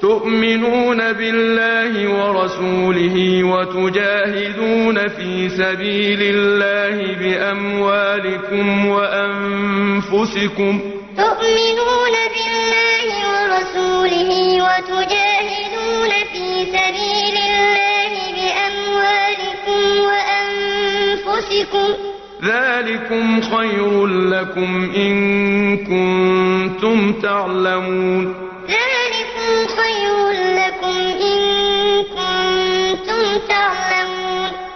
تؤمنون بالله ورسوله وتجاهدون في سبيل الله بأموالكم وأنفسكم تؤمنون بالله ورسوله وتجاهدون في سبيل الله بأموالكم وأنفسكم ذلكم خير لكم إن كنتم تعلمون